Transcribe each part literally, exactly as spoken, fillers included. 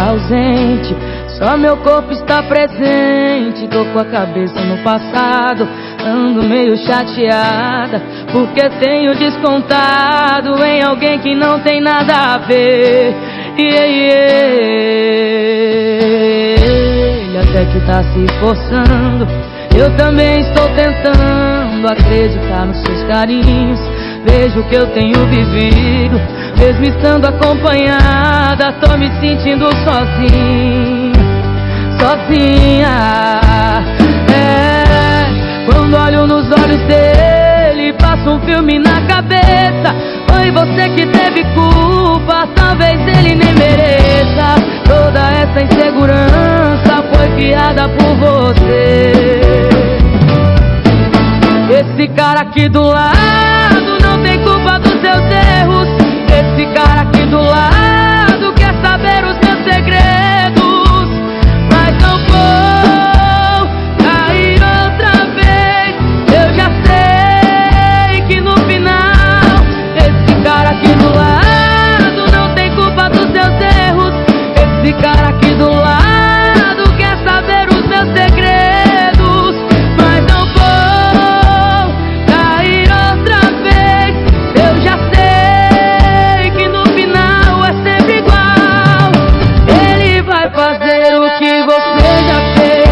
ausente, só meu corpo está presente. Tô com a cabeça no passado, ando meio chateada, porque tenho descontado em alguém que não tem nada a ver. Yeah, yeah. Ele até que tá se esforçando, eu também estou tentando acreditar nos seus carinhos. Vejo o que eu tenho vivido, mesmo estando acompanhada, tô me sentindo sozinha, sozinha. É, quando olho nos olhos dele, passa um filme na cabeça. Foi você que teve culpa, talvez ele nem mereça. Toda essa insegurança foi criada por você. Esse cara aqui do lado não tem culpa dos seus erros. Esse cara aqui do lado quer saber os meus segredos, mas não vou cair outra vez. Eu já sei que no final esse cara aqui do lado não tem culpa dos seus erros. Esse cara aqui do lado quer saber os meus segredos, mas não vou cair outra vez. Eu já sei que no final é sempre igual. Ele vai fazer o que você já fez.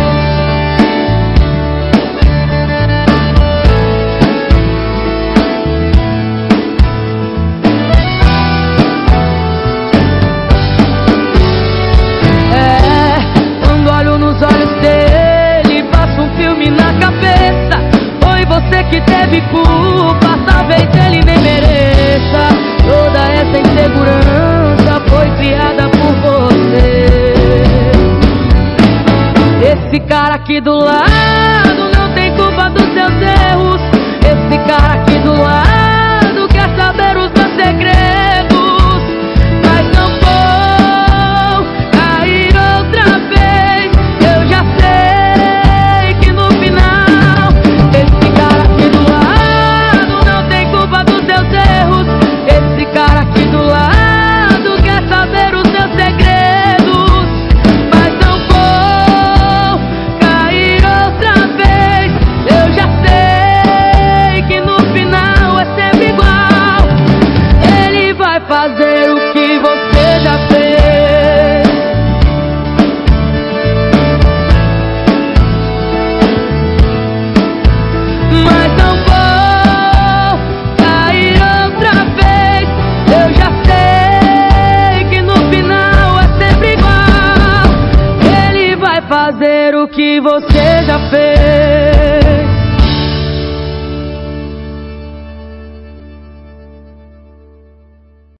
É, quando olho nos olhos dele, passa um filme na cabeça. Foi você que teve culpa, talvez ele nem mereça. Toda essa insegurança foi criada por você. Esse cara aqui do lado não tem culpa dos seus erros. Esse cara aqui do lado quer saber os meus segredos, mas não vou cair outra vez. Eu já sei que no final esse cara aqui do lado não tem culpa dos seus erros. Esse cara aqui do lado quer saber os meus segredos, mas não vou cair outra vez. Eu já sei que no final é sempre igual. Ele vai fazer o que você já fez, mas não vou cair outra vez. Eu já sei que no final é sempre igual. Ele vai fazer o que você já fez.